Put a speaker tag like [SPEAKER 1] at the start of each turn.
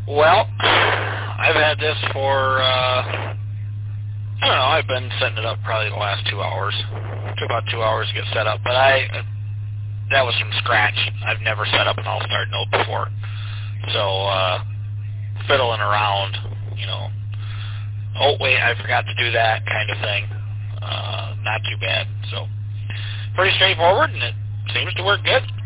[SPEAKER 1] Well, I've had this for, I don't know, I've been setting it up probably the last 2 hours. Took about 2 hours to get set up, but that was from scratch. I've never set up an All-Star Note before. So, fiddling around, oh, wait, I forgot to do that kind of thing. Not too bad. So, pretty straightforward, and it seems to work good.